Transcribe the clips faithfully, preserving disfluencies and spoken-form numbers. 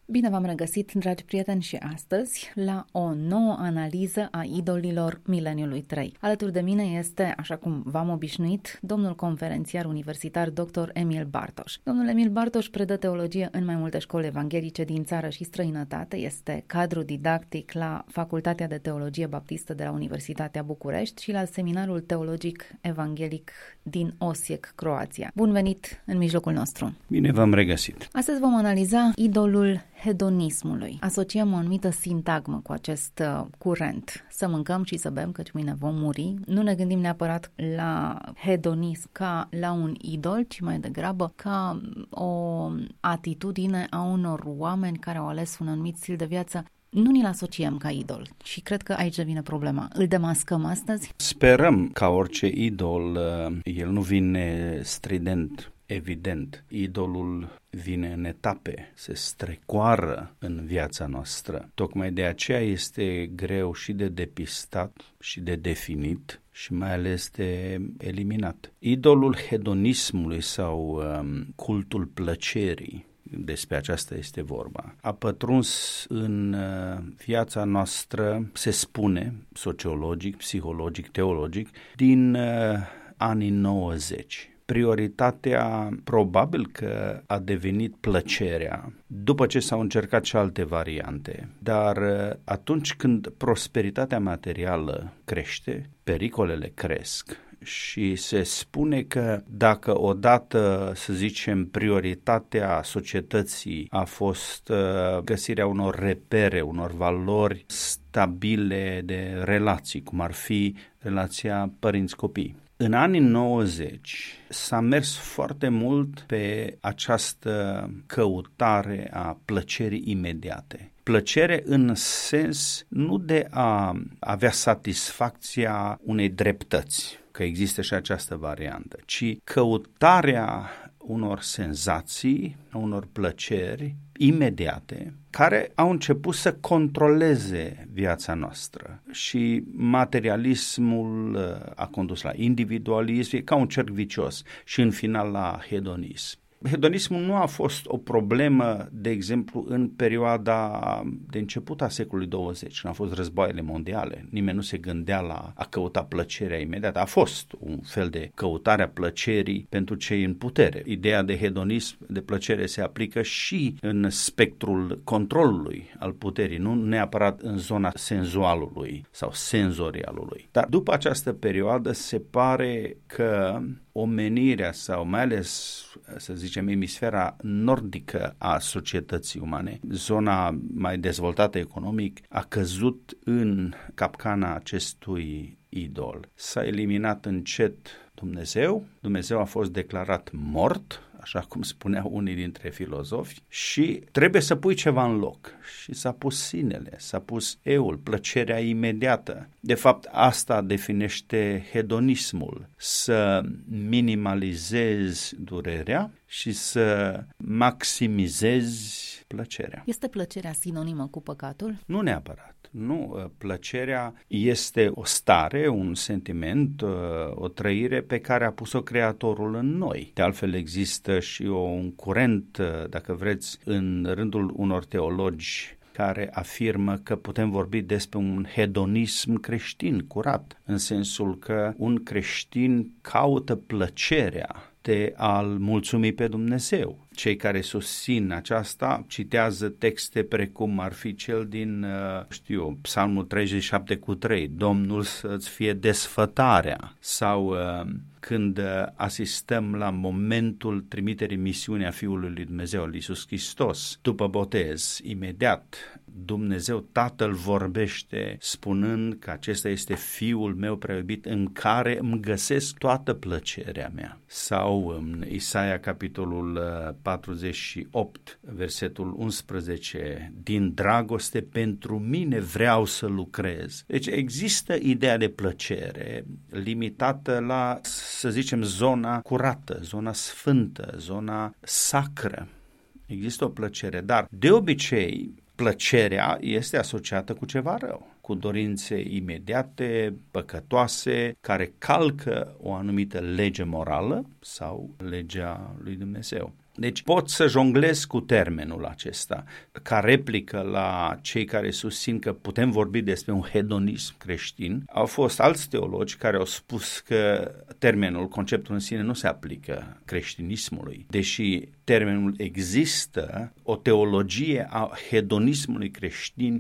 Bine v-am regăsit, dragi prieteni, și astăzi la o nouă analiză a idolilor mileniului trei. Alături de mine este, așa cum v-am obișnuit, domnul conferențiar universitar doctor Emil Bartoș. Domnul Emil Bartoș predă teologie în mai multe școli evanghelice din țară și străinătate, este cadru didactic la Facultatea de Teologie Baptistă de la Universitatea București și la Seminarul Teologic Evanghelic din Osijek, Croația. Bun venit în mijlocul nostru! Bine v-am regăsit! Astăzi vom analiza idolul hedonismului. Asociem o anumită sintagmă cu acest uh, curent. Să mâncăm și să bem, căci mâine vom muri. Nu ne gândim neapărat la hedonism ca la un idol, ci mai degrabă ca o atitudine a unor oameni care au ales un anumit stil de viață. Nu ni-l asociem ca idol și cred că aici vine problema. Îl demascăm astăzi? Sperăm ca orice idol, el nu vine strident, evident. Idolul vine în etape, se strecoară în viața noastră. Tocmai de aceea este greu și de depistat și de definit și mai ales de eliminat. Idolul hedonismului sau um, cultul plăcerii, despre aceasta este vorba, a pătruns în uh, viața noastră, se spune, sociologic, psihologic, teologic, din uh, anii nouăzeci. Prioritatea probabil că a devenit plăcerea, după ce s-au încercat și alte variante. Dar atunci când prosperitatea materială crește, pericolele cresc. Și se spune că dacă odată, să zicem, prioritatea societății a fost uh, găsirea unor repere, unor valori stabile de relații, cum ar fi relația părinți-copii. În anii nouăzeci s-a mers foarte mult pe această căutare a plăcerii imediate. Plăcere în sens nu de a avea satisfacția unei dreptăți, că există și această variantă, ci căutarea unor senzații, unor plăceri imediate, care au început să controleze viața noastră. Și materialismul a condus la individualism, e ca un cerc vicios și în final la hedonism. Hedonismul nu a fost o problemă, de exemplu, în perioada de început a secolului douăzeci, când au fost războaiele mondiale. Nimeni nu se gândea la a căuta plăcerea imediată. A fost un fel de căutare a plăcerii pentru cei în putere. Ideea de hedonism, de plăcere, se aplică și în spectrul controlului al puterii, nu neapărat în zona senzualului sau senzorialului. Dar după această perioadă se pare că omenirea sau mai ales, să zicem, emisfera nordică a societății umane, zona mai dezvoltată economic, a căzut în capcana acestui idol. S-a eliminat încet Dumnezeu, Dumnezeu a fost declarat mort, așa cum spuneau unii dintre filozofi, și trebuie să pui ceva în loc. Și s-a pus sinele, s-a pus eul, plăcerea imediată. De fapt, asta definește hedonismul, să minimalizezi durerea și să maximizezi plăcerea. Este plăcerea sinonimă cu păcatul? Nu neapărat. Nu, plăcerea este o stare, un sentiment, o trăire pe care a pus-o Creatorul în noi. De altfel există și un curent, dacă vreți, în rândul unor teologi care afirmă că putem vorbi despre un hedonism creștin curat, în sensul că un creștin caută plăcerea de a-L mulțumi pe Dumnezeu. Cei care susțin aceasta citează texte precum ar fi cel din, știu, Psalmul treizeci și șapte cu trei, Domnul să-ți fie desfătarea, sau când asistăm la momentul trimiterii misiunii a Fiului lui Dumnezeu, lui Iisus Hristos, după botez, imediat, Dumnezeu Tatăl vorbește spunând că acesta este Fiul meu prea iubit în care îmi găsesc toată plăcerea mea. Sau în Isaia capitolul patruzeci și opt, versetul unsprezece, din dragoste pentru mine vreau să lucrez. Deci există ideea de plăcere limitată la, să zicem, zona curată, zona sfântă, zona sacră. Există o plăcere, dar de obicei plăcerea este asociată cu ceva rău, cu dorințe imediate, păcătoase, care calcă o anumită lege morală sau legea lui Dumnezeu. Deci pot să jonglez cu termenul acesta, ca replică la cei care susțin că putem vorbi despre un hedonism creștin. Au fost alți teologi care au spus că termenul, conceptul în sine nu se aplică creștinismului, deși termenul există, o teologie a hedonismului creștin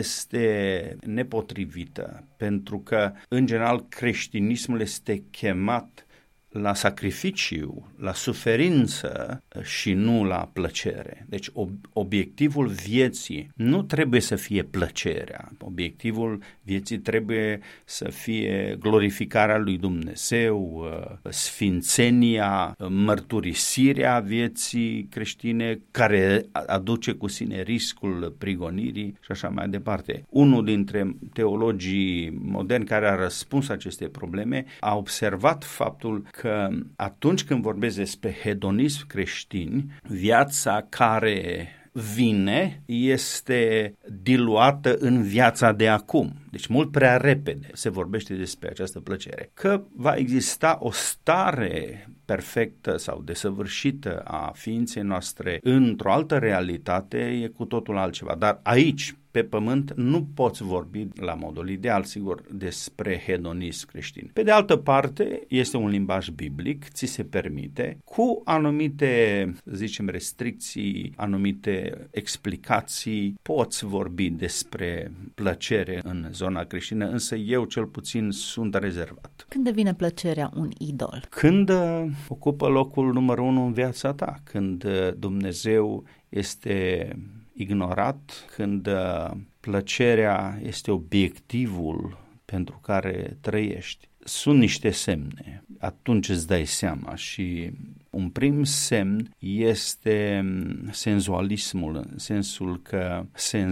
este nepotrivită, pentru că, în general, creștinismul este chemat la sacrificiu, la suferință și nu la plăcere. Deci ob- obiectivul vieții nu trebuie să fie plăcerea. Obiectivul vieții trebuie să fie glorificarea lui Dumnezeu, sfințenia, mărturisirea vieții creștine, care aduce cu sine riscul prigonirii și așa mai departe. Unul dintre teologii moderni care a răspuns aceste probleme a observat faptul că atunci când vorbesc despre hedonism creștin, viața care vine este diluată în viața de acum. Deci mult prea repede se vorbește despre această plăcere. Că va exista o stare perfectă sau desăvârșită a ființei noastre într-o altă realitate e cu totul altceva. Dar aici, pe pământ, nu poți vorbi la modul ideal, sigur, despre hedonism creștin. Pe de altă parte, este un limbaj biblic, ți se permite, cu anumite, zicem, restricții, anumite explicații, poți vorbi despre plăcere în zona creștină, însă eu cel puțin sunt rezervat. Când devine plăcerea un idol? Când uh, ocupă locul numărul unu în viața ta, când uh, Dumnezeu este ignorat, când uh, plăcerea este obiectivul pentru care trăiești. Sunt niște semne, atunci îți dai seama și un prim semn este senzualismul, în sensul că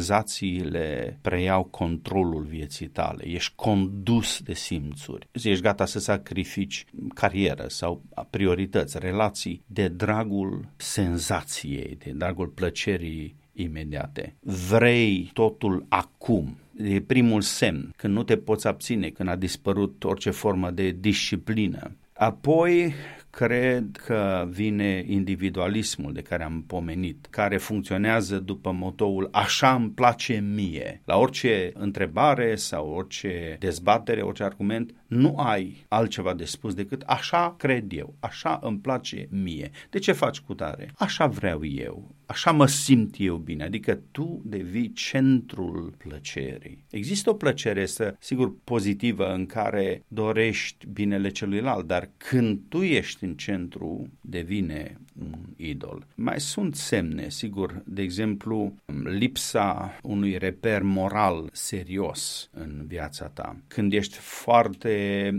senzațiile preiau controlul vieții tale, ești condus de simțuri, ești gata să sacrifici carieră sau priorități, relații de dragul senzației, de dragul plăcerii imediate. Vrei totul acum. E primul semn, când nu te poți abține, când a dispărut orice formă de disciplină. Apoi, cred că vine individualismul de care am pomenit, care funcționează după motoul așa îmi place mie. La orice întrebare sau orice dezbatere, orice argument, nu ai altceva de spus decât așa cred eu, așa îmi place mie. De ce faci cu tare? Așa vreau eu, așa mă simt eu bine, adică tu devii centrul plăcerii. Există o plăcere, să, sigur, pozitivă în care dorești binele celuilalt, dar când tu ești în centru, devine un idol. Mai sunt semne, sigur, de exemplu, lipsa unui reper moral serios în viața ta. Când ești foarte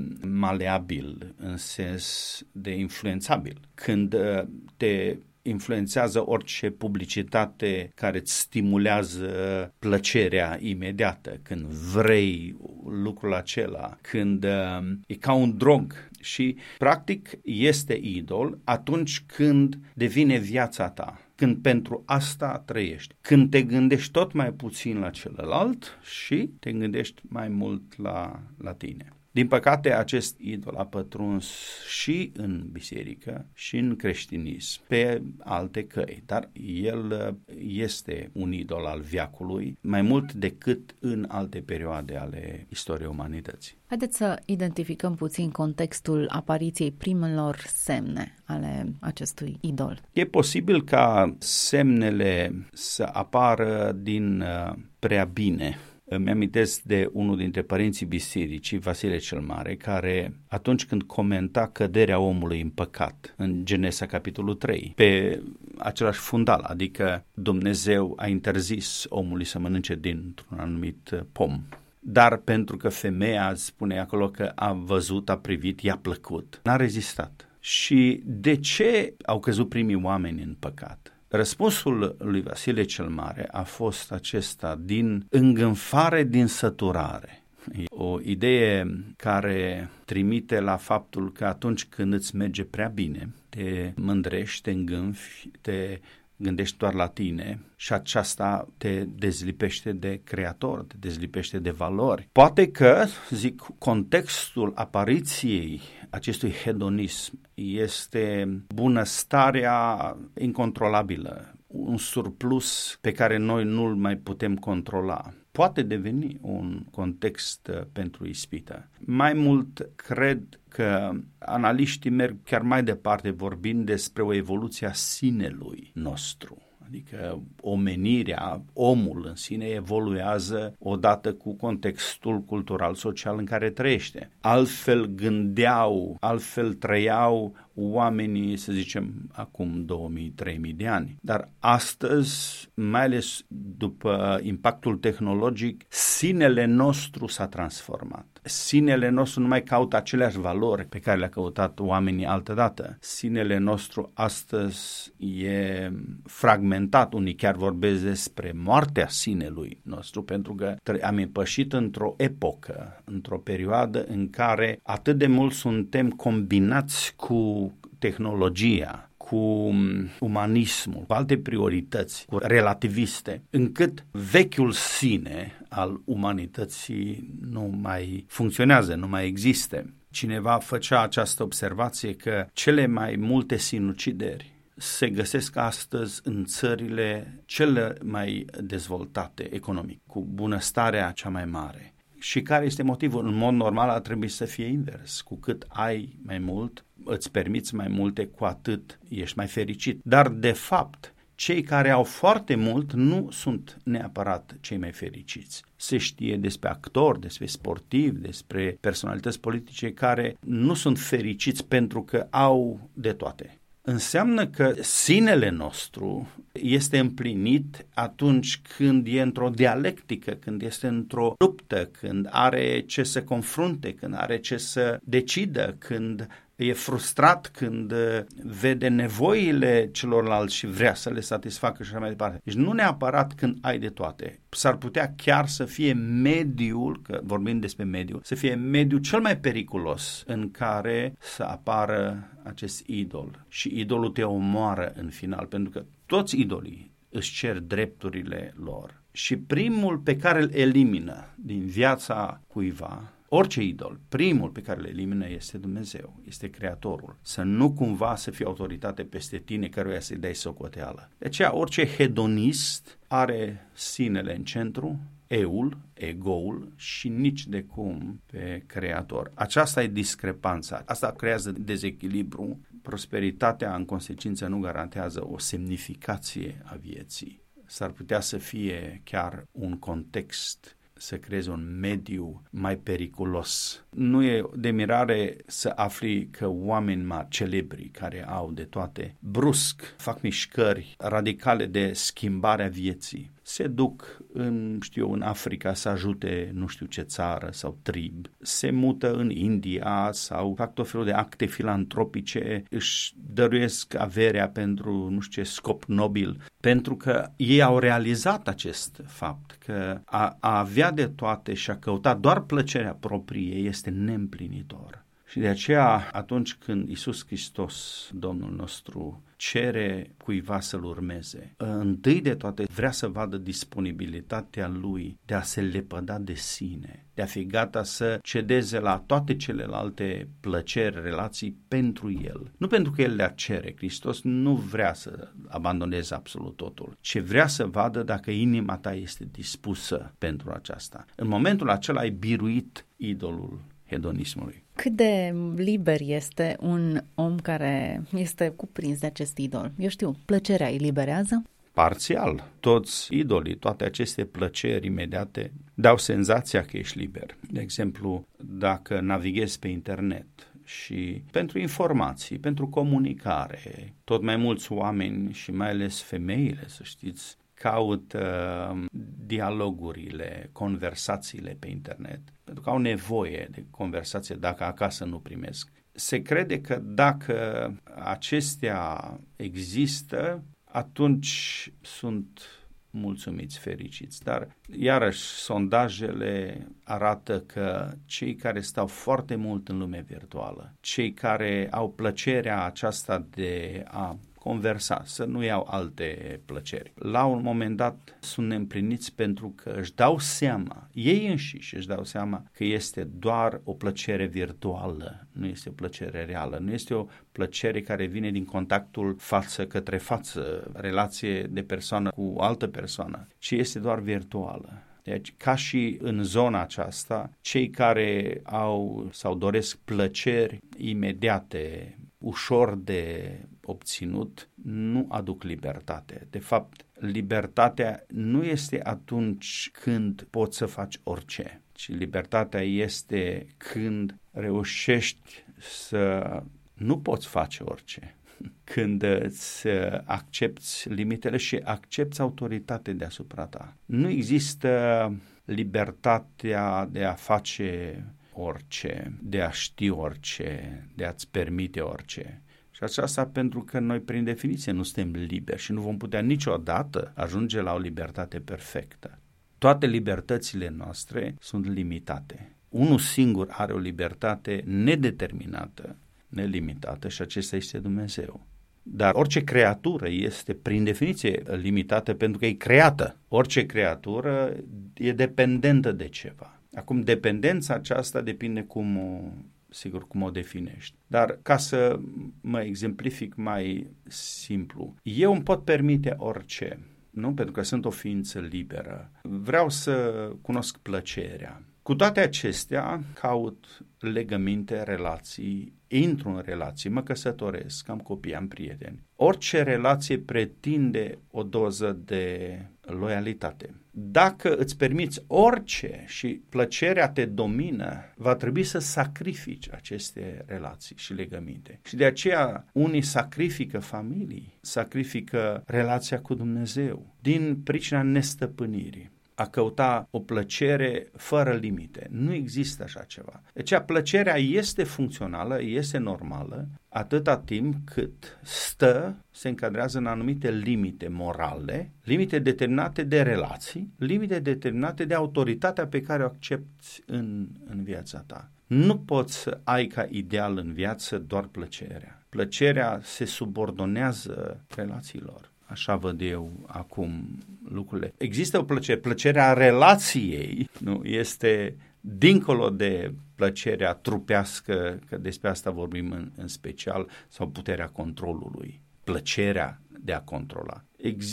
maleabil, în sens de influențabil, când te influențează orice publicitate care îți stimulează plăcerea imediată, când vrei lucrul acela, când uh, e ca un drog și practic este idol atunci când devine viața ta, când pentru asta trăiești, când te gândești tot mai puțin la celălalt și te gândești mai mult la, la tine. Din păcate, acest idol a pătruns și în biserică și în creștinism, pe alte căi, dar el este un idol al veacului, mai mult decât în alte perioade ale istoriei umanității. Haideți să identificăm puțin contextul apariției primelor semne ale acestui idol. E posibil ca semnele să apară din uh, prea bine. Îmi amintesc de unul dintre părinții bisericii, Vasile cel Mare, care atunci când comenta căderea omului în păcat, în Genesa capitolul trei, pe același fundal, adică Dumnezeu a interzis omului să mănânce dintr-un anumit pom. Dar pentru că femeia spune acolo că a văzut, a privit, i-a plăcut, n-a rezistat. Și de ce au căzut primii oameni în păcat? Răspunsul lui Vasile cel Mare a fost acesta: din îngânfare, din săturare. O idee care trimite la faptul că atunci când îți merge prea bine, te mândrești, te îngânfi, te gândești doar la tine și aceasta te dezlipește de Creator, te dezlipește de valori. Poate că, zic, contextul apariției acestui hedonism este bunăstarea incontrolabilă, un surplus pe care noi nu-l mai putem controla. Poate deveni un context pentru ispită. Mai mult, cred că analiștii merg chiar mai departe vorbind despre o evoluție a sinelui nostru. Adică omenirea, omul în sine evoluează odată cu contextul cultural, social în care trăiește. Altfel gândeau, altfel trăiau oamenii, să zicem, acum două mii trei mii de ani. Dar astăzi, mai ales după impactul tehnologic, sinele nostru s-a transformat. Sinele nostru nu mai caută aceleași valori pe care le-a căutat oamenii altădată. Sinele nostru astăzi e fragmentat. Unii chiar vorbesc despre moartea sinelui nostru, pentru că am ipășit într-o epocă, într-o perioadă în care atât de mult suntem combinați cu tehnologia, cu umanismul, cu alte priorități, cu relativiste, încât vechiul sine al umanității nu mai funcționează, nu mai există. Cineva făcea această observație că cele mai multe sinucideri se găsesc astăzi în țările cele mai dezvoltate economic, cu bunăstarea cea mai mare. Și care este motivul? În mod normal ar trebui să fie invers. Cu cât ai mai mult, îți permiți mai multe, cu atât ești mai fericit. Dar, de fapt, cei care au foarte mult nu sunt neapărat cei mai fericiți. Se știe despre actori, despre sportivi, despre personalități politice care nu sunt fericiți pentru că au de toate. Înseamnă că sinele nostru este împlinit atunci când e într-o dialectică, când este într-o luptă, când are ce să confrunte, când are ce să decidă, când e frustrat, când vede nevoile celorlalți și vrea să le satisfacă și așa mai departe. Deci nu neapărat când ai de toate. S-ar putea chiar să fie mediul, că vorbim despre mediul, să fie mediul cel mai periculos în care să apară acest idol. Și idolul te omoară în final, pentru că toți idolii își cer drepturile lor. Și primul pe care îl elimină din viața cuiva, orice idol, primul pe care îl elimină este Dumnezeu, este Creatorul. Să nu cumva să fie autoritate peste tine căruia să-i dai socoteală. De aceea orice hedonist are sinele în centru, eul, egoul și nici de cum pe Creator. Aceasta e discrepanța. Asta creează dezechilibru. Prosperitatea în consecință nu garantează o semnificație a vieții. S-ar putea să fie chiar un context, să creeze un mediu mai periculos. Nu e de mirare să afli că oameni mari, celebri, care au de toate, brusc fac mișcări radicale de schimbare a vieții. Se duc în, știu, în Africa să ajute nu știu ce țară sau trib, se mută în India sau fac tot felul de acte filantropice, își dăruiesc averea pentru nu știu ce scop nobil, pentru că ei au realizat acest fapt, că a, a avea de toate și a căuta doar plăcerea proprie este neîmplinitor. Și de aceea, atunci când Iisus Hristos, Domnul nostru, cere cuiva să-L urmeze, întâi de toate vrea să vadă disponibilitatea Lui de a se lepăda de sine, de a fi gata să cedeze la toate celelalte plăceri, relații pentru El. Nu pentru că El le-ar cere. Hristos nu vrea să abandoneze absolut totul, ci vrea să vadă dacă inima ta este dispusă pentru aceasta. În momentul acela ai biruit idolul hedonismului. Cât de liber este un om care este cuprins de acest idol? Eu știu, plăcerea îi liberează? Parțial. Toți idolii, toate aceste plăceri imediate dau senzația că ești liber. De exemplu, dacă navighezi pe internet și pentru informații, pentru comunicare, tot mai mulți oameni și mai ales femeile, să știți, caută dialogurile, conversațiile pe internet, pentru că au nevoie de conversație dacă acasă nu primesc. Se crede că dacă acestea există, atunci sunt mulțumiți, fericiți. Dar, iarăși, sondajele arată că cei care stau foarte mult în lumea virtuală, cei care au plăcerea aceasta de a conversa, să nu iau alte plăceri. La un moment dat sunt neîmpliniți pentru că își dau seama, ei înșiși își dau seama că este doar o plăcere virtuală, nu este o plăcere reală, nu este o plăcere care vine din contactul față către față, relație de persoană cu altă persoană, ci este doar virtuală. Deci, ca și în zona aceasta, cei care au sau doresc plăceri imediate, ușor de obținut, nu aduc libertate. De fapt, libertatea nu este atunci când poți să faci orice, ci libertatea este când reușești să nu poți face orice. Când îți accepți limitele și accepți autoritatea deasupra ta. Nu există libertatea de a face orice, de a ști orice, de a-ți permite orice. Și aceasta pentru că noi, prin definiție, nu suntem liberi și nu vom putea niciodată ajunge la o libertate perfectă. Toate libertățile noastre sunt limitate. Unul singur are o libertate nedeterminată, nelimitată și acesta este Dumnezeu. Dar orice creatură este prin definiție limitată pentru că e creată. Orice creatură e dependentă de ceva. Acum, dependența aceasta depinde cum o, sigur, cum o definești. Dar ca să mă exemplific mai simplu, eu îmi pot permite orice, nu? Pentru că sunt o ființă liberă. Vreau să cunosc plăcerea. Cu toate acestea, caut legăminte, relații, intru în relații, mă căsătoresc, am copii, am prieteni. Orice relație pretinde o doză de loialitate. Dacă îți permiți orice și plăcerea te domină, va trebui să sacrifici aceste relații și legăminte. Și de aceea unii sacrifică familii, sacrifică relația cu Dumnezeu din pricina nestăpânirii. A căuta o plăcere fără limite. Nu există așa ceva. Deci plăcerea este funcțională, este normală, atâta timp cât stă, se încadrează în anumite limite morale, limite determinate de relații, limite determinate de autoritatea pe care o accepți în, în viața ta. Nu poți să ai ca ideal în viață doar plăcerea. Plăcerea se subordonează relațiilor. Așa văd eu acum lucrurile. Există o plăcere, plăcerea relației, nu, este dincolo de plăcerea trupească, că despre asta vorbim în, în special, sau puterea controlului, plăcerea de a controla.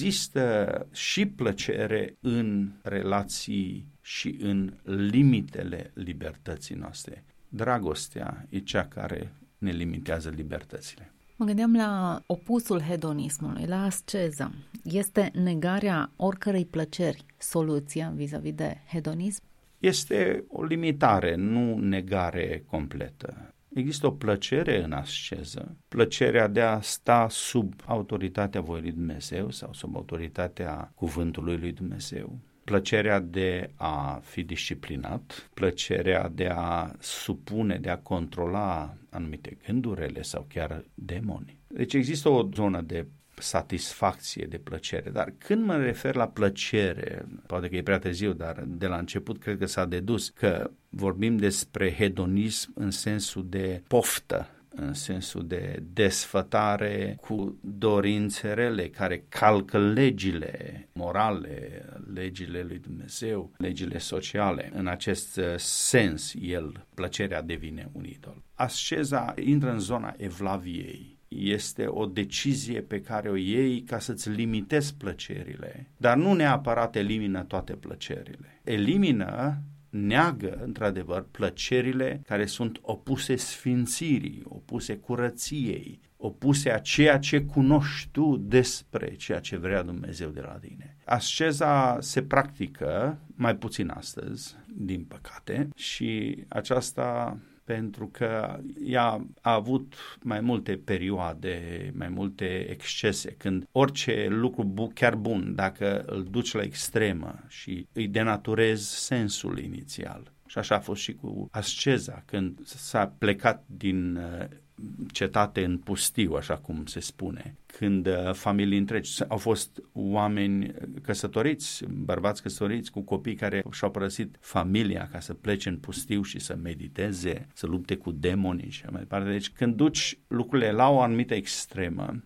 Există și plăcere în relații și în limitele libertății noastre. Dragostea e cea care ne limitează libertățile. Mă gândeam la opusul hedonismului, la asceză. Este negarea oricărei plăceri soluția vis-a-vis de hedonism? Este o limitare, nu negare completă. Există o plăcere în asceză, plăcerea de a sta sub autoritatea voii lui Dumnezeu sau sub autoritatea cuvântului lui Dumnezeu. Plăcerea de a fi disciplinat, plăcerea de a supune, de a controla anumite gândurele sau chiar demoni. Deci există o zonă de satisfacție, de plăcere, dar când mă refer la plăcere, poate că e prea târziu, dar de la început cred că s-a dedus că vorbim despre hedonism în sensul de poftă, în sensul de desfătare cu dorințe rele care calcă legile morale, legile lui Dumnezeu, legile sociale. În acest sens, el, plăcerea devine un idol. Asceza intră în zona evlaviei. Este o decizie pe care o iei ca să-ți limitezi plăcerile, dar nu neapărat elimină toate plăcerile. Elimină, neagă, într-adevăr, plăcerile care sunt opuse sfințirii, opuse curăției, opuse a ceea ce cunoști tu despre ceea ce vrea Dumnezeu de la tine. Asceza se practică mai puțin astăzi, din păcate, și aceasta pentru că ea a avut mai multe perioade, mai multe excese, când orice lucru chiar bun, dacă îl duci la extremă și îi denaturezi sensul inițial. Și așa a fost și cu asceza, când s-a plecat din cetate în pustiu, așa cum se spune, când familii întregi, au fost oameni căsătoriți, bărbați căsătoriți cu copii care și-au părăsit familia ca să plece în pustiu și să mediteze, să lupte cu demonii și mai departe. Deci când duci lucrurile la o anumită extremă,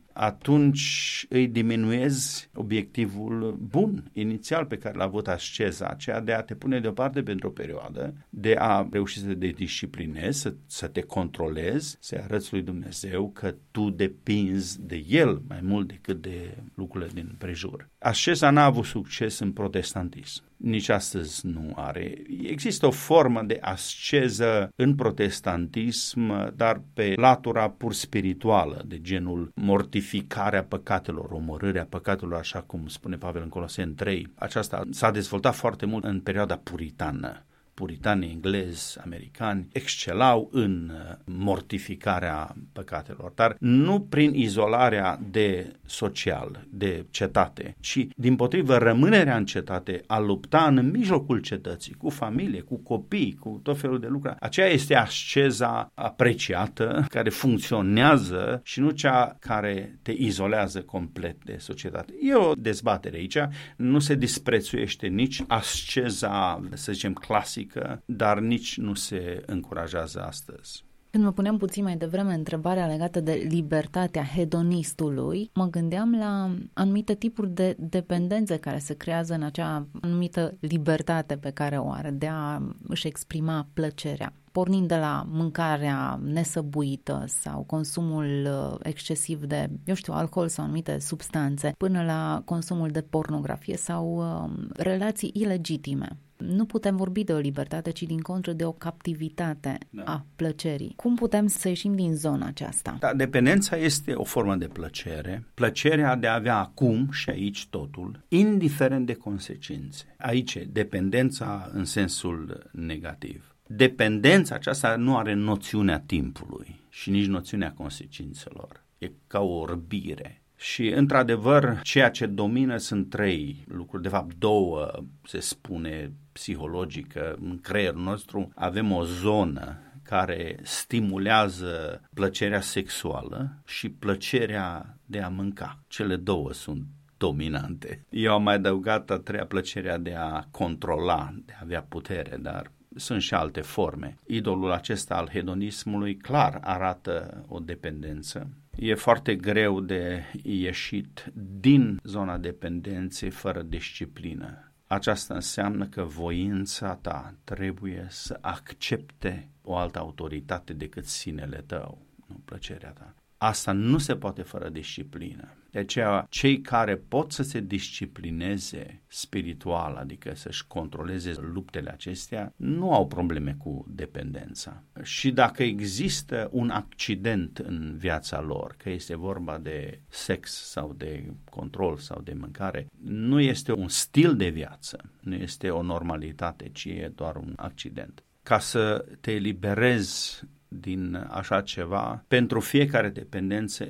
atunci îi diminuezi obiectivul bun, inițial pe care l-a avut asceza, aceea de a te pune deoparte pentru o perioadă, de a reuși să te disciplinezi, să, să te controlezi, să-i arăți lui Dumnezeu că tu depinzi de El mai mult decât de lucrurile din prejur. Asceza n-a avut succes în protestantism. Nici astăzi nu are. Există o formă de asceză în protestantism, dar pe latura pur spirituală, de genul mortificarea păcatelor, omorârea păcatelor, așa cum spune Pavel în Coloseni trei. Aceasta s-a dezvoltat foarte mult în perioada puritană. Puritanii englezi, americani, excelau în mortificarea păcatelor, dar nu prin izolarea de social, de cetate, ci dimpotrivă rămânerea în cetate, a lupta în mijlocul cetății, cu familie, cu copii, cu tot felul de lucruri. Aceea este asceza apreciată, care funcționează și nu cea care te izolează complet de societate. E o dezbatere aici, nu se disprețuiește nici asceza, să zicem, clasică, dar nici nu se încurajează astăzi. Când mă puneam puțin mai devreme întrebarea legată de libertatea hedonistului, mă gândeam la anumite tipuri de dependențe care se creează în acea anumită libertate pe care o are de a își exprima plăcerea. Pornind de la mâncarea nesăbuită sau consumul excesiv de, eu știu, alcool sau anumite substanțe, până la consumul de pornografie sau uh, relații ilegitime. Nu putem vorbi de o libertate, ci din contră de o captivitate da. a plăcerii. Cum putem să ieșim din zona aceasta? Da, dependența este o formă de plăcere, plăcerea de a avea acum și aici totul, indiferent de consecințe. Aici, dependența în sensul negativ. Dependența aceasta nu are noțiunea timpului și nici noțiunea consecințelor. E ca o orbire. Și, într-adevăr, ceea ce domină sunt trei lucruri, de fapt două, se spune psihologică, în creierul nostru avem o zonă care stimulează plăcerea sexuală și plăcerea de a mânca. Cele două sunt dominante. Eu am mai adăugat a treia, plăcerea de a controla, de a avea putere, dar sunt și alte forme. Idolul acesta al hedonismului clar arată o dependență. E foarte greu de ieșit din zona dependenței fără disciplină. Aceasta înseamnă că voința ta trebuie să accepte o altă autoritate decât sinele tău, nu plăcerea ta. Asta nu se poate fără disciplină. De aceea, cei care pot să se disciplineze spiritual, adică să-și controleze luptele acestea, nu au probleme cu dependența. Și dacă există un accident în viața lor, că este vorba de sex sau de control sau de mâncare, nu este un stil de viață, nu este o normalitate, ci e doar un accident. Ca să te eliberezi din așa ceva, pentru fiecare dependență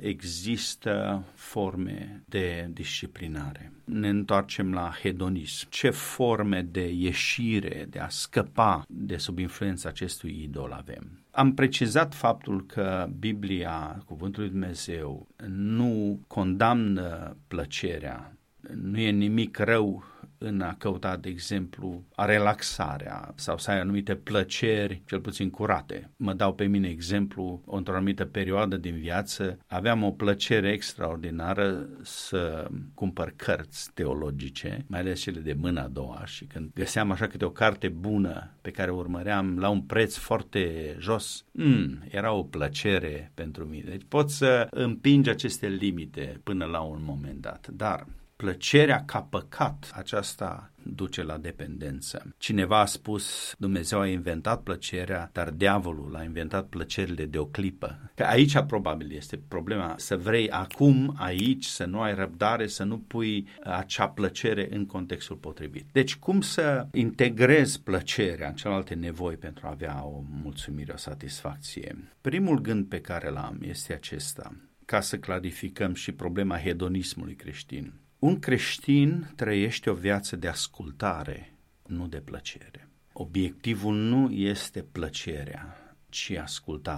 există forme de disciplinare. Ne întoarcem la hedonism. Ce forme de ieșire, de a scăpa de sub influența acestui idol avem? Am precizat faptul că Biblia, Cuvântul lui Dumnezeu, nu condamnă plăcerea, nu e nimic rău în a căuta, de exemplu, a relaxarea sau să ai anumite plăceri, cel puțin curate. Mă dau pe mine exemplu, într-o anumită perioadă din viață, aveam o plăcere extraordinară să cumpăr cărți teologice, mai ales cele de mâna a doua, și când găseam așa câte o carte bună pe care o urmăream la un preț foarte jos, mm, era o plăcere pentru mine. Deci pot să împingi aceste limite până la un moment dat, dar plăcerea ca păcat, aceasta duce la dependență. Cineva a spus, Dumnezeu a inventat plăcerea, dar diavolul a inventat plăcerile de o clipă. Că aici probabil este problema, să vrei acum, aici, să nu ai răbdare, să nu pui acea plăcere în contextul potrivit. Deci cum să integrezi plăcerea în celelalte nevoi pentru a avea o mulțumire, o satisfacție? Primul gând pe care l-am este acesta, ca să clarificăm și problema hedonismului creștin. Un creștin trăiește o viață de ascultare, nu de plăcere. Obiectivul nu este plăcerea, ci ascultarea.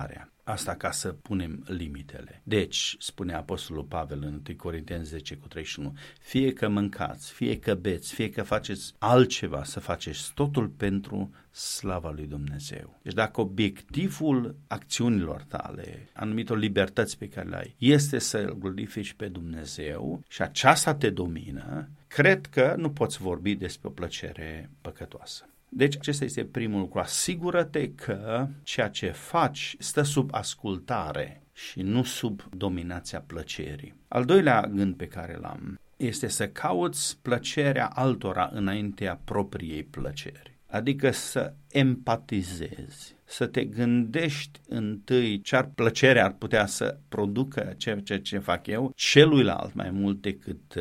Asta ca să punem limitele. Deci, spune Apostolul Pavel în întâi Corinteni zece cu treizeci și unu, fie că mâncați, fie că beți, fie că faceți altceva, să faceți totul pentru slava lui Dumnezeu. Deci dacă obiectivul acțiunilor tale, anumitor libertăți pe care le ai, este să-L glorifici pe Dumnezeu și aceasta te domină, cred că nu poți vorbi despre o plăcere păcătoasă. Deci acesta este primul lucru. Asigură-te că ceea ce faci stă sub ascultare și nu sub dominația plăcerii. Al doilea gând pe care l-am este să cauți plăcerea altora înaintea propriei plăceri. Adică să empatizezi, să te gândești întâi ce ar plăcere ar putea să producă ce, ce, ce fac eu celuilalt mai mult decât uh,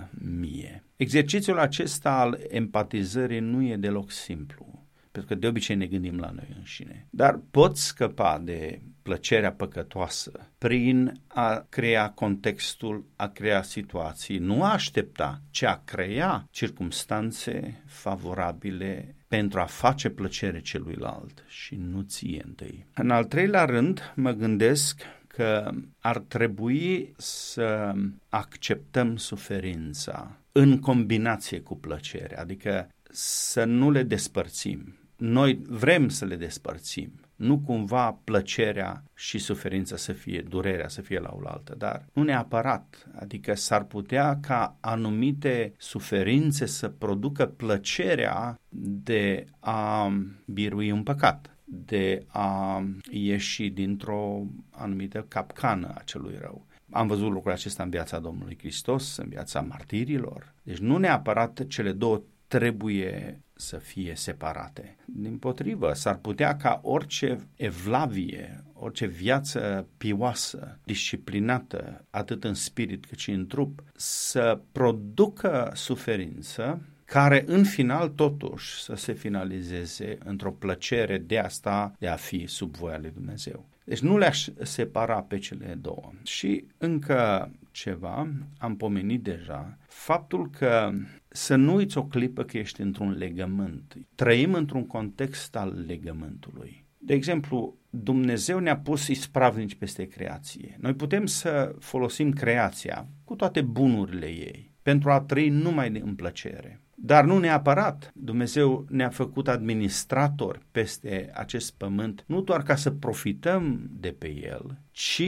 mie. Exercițiul acesta al empatizării nu e deloc simplu, pentru că de obicei ne gândim la noi înșine. Dar poți scăpa de plăcerea păcătoasă prin a crea contextul, a crea situații, nu a aștepta, ci a crea circumstanțe favorabile pentru a face plăcere celuilalt și nu ție întâi. În al treilea rând, mă gândesc că ar trebui să acceptăm suferința în combinație cu plăcerea, adică să nu le despărțim. Noi vrem să le despărțim, nu cumva plăcerea și suferința să fie, durerea să fie la oaltă, dar nu neapărat, adică s-ar putea ca anumite suferințe să producă plăcerea de a birui un păcat, de a ieși dintr-o anumită capcană a celui rău. Am văzut lucrul acesta în viața Domnului Hristos, în viața martirilor. Deci nu neapărat cele două trebuie să fie separate. Dimpotrivă, s-ar putea ca orice evlavie, orice viață pioasă, disciplinată, atât în spirit cât și în trup, să producă suferință care în final totuși să se finalizeze într-o plăcere de a sta, de a fi sub voia lui Dumnezeu. Deci nu le-aș separa pe cele două. Și încă ceva, am pomenit deja, faptul că să nu uiți o clipă că ești într-un legământ. Trăim într-un context al legământului. De exemplu, Dumnezeu ne-a pus ispravnici peste creație. Noi putem să folosim creația cu toate bunurile ei pentru a trăi numai în plăcere. Dar nu neapărat. Dumnezeu ne-a făcut administratori peste acest pământ, nu doar ca să profităm de pe el, ci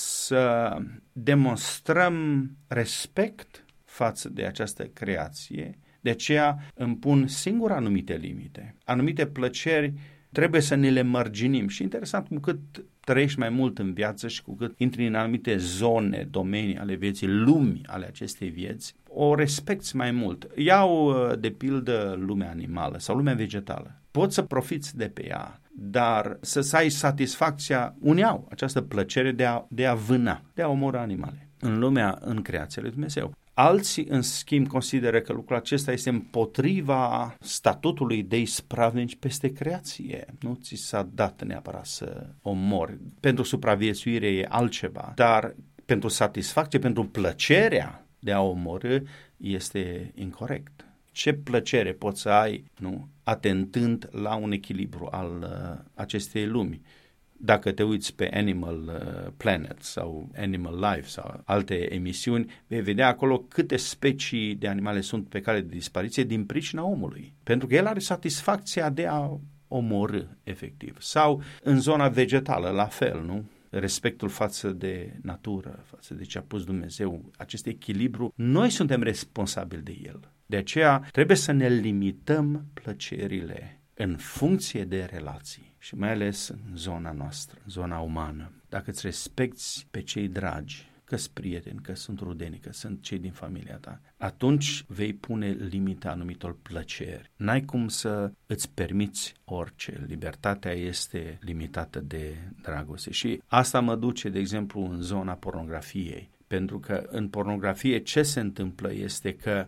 să demonstrăm respect față de această creație. De aceea îmi pun singur anumite limite, anumite plăceri trebuie să ne le mărginim. Și interesant, cu cât trăiești mai mult în viață și cu cât intri în anumite zone, domenii ale vieții, lumi ale acestei vieți, o respecti mai mult. Iau de pildă lumea animală sau lumea vegetală. Poți să profiți de pe ea, dar să ai satisfacția, unii au această plăcere de a, de a vâna, de a omorâ animale în lumea, în creația lui Dumnezeu. Alții, în schimb, consideră că lucrul acesta este împotriva statutului de ispravnici peste creație. Nu ți s-a dat neapărat să omori. Pentru supraviețuire e altceva, dar pentru satisfacție, pentru plăcerea de a omorî este incorect. Ce plăcere poți să ai, nu, atentând la un echilibru al uh, acestei lumi? Dacă te uiți pe Animal Planet sau Animal Life sau alte emisiuni, vei vedea acolo câte specii de animale sunt pe cale de dispariție din pricina omului. Pentru că el are satisfacția de a omorî, efectiv. Sau în zona vegetală, la fel, nu? Respectul față de natură, față de ce a pus Dumnezeu, acest echilibru, noi suntem responsabili de el. De aceea trebuie să ne limităm plăcerile în funcție de relații și mai ales în zona noastră, în zona umană. Dacă îți respecti pe cei dragi, că-s prieteni, că sunt rudeni, că sunt cei din familia ta, atunci vei pune limite anumitor plăceri. N-ai cum să îți permiți orice. Libertatea este limitată de dragoste. Și asta mă duce, de exemplu, în zona pornografiei. Pentru că în pornografie ce se întâmplă este că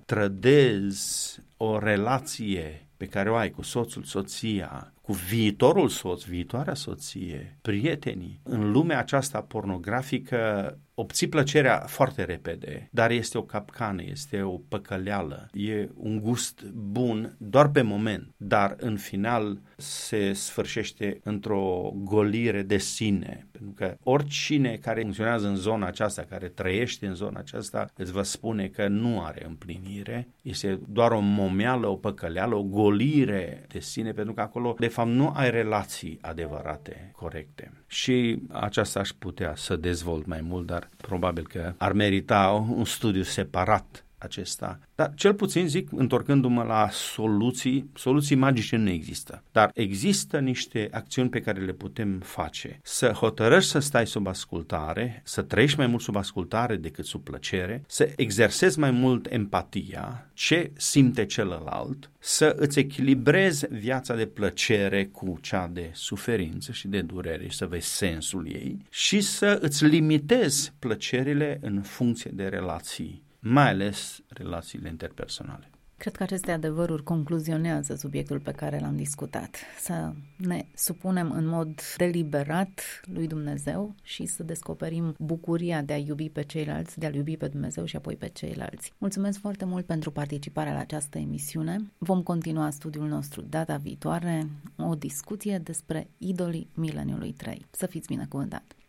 trădezi o relație pe care o ai cu soțul, soția, cu viitorul soț, viitoarea soție, prietenii. În lumea aceasta pornografică obții plăcerea foarte repede, dar este o capcană, este o păcăleală, e un gust bun doar pe moment, dar în final se sfârșește într-o golire de sine, pentru că oricine care funcționează în zona aceasta, care trăiește în zona aceasta, îți va spune că nu are împlinire, este doar o momeală, o păcăleală, o golire de sine, pentru că acolo, de fapt, nu ai relații adevărate, corecte. Și aceasta aș putea să dezvolt mai mult, dar probabil că ar merita un studiu separat acesta. Dar cel puțin zic, întorcându-mă la soluții, soluții magice nu există, dar există niște acțiuni pe care le putem face. Să hotărăști să stai sub ascultare, să trăiești mai mult sub ascultare decât sub plăcere, să exersezi mai mult empatia, ce simte celălalt, să îți echilibrezi viața de plăcere cu cea de suferință și de durere și să vezi sensul ei și să îți limitezi plăcerile în funcție de relații, mai ales relațiile interpersonale. Cred că aceste adevăruri concluzionează subiectul pe care l-am discutat. Să ne supunem în mod deliberat lui Dumnezeu și să descoperim bucuria de a iubi pe ceilalți, de a iubi pe Dumnezeu și apoi pe ceilalți. Mulțumesc foarte mult pentru participarea la această emisiune. Vom continua studiul nostru data viitoare, o discuție despre idolii mileniului trei. Să fiți binecuvântați!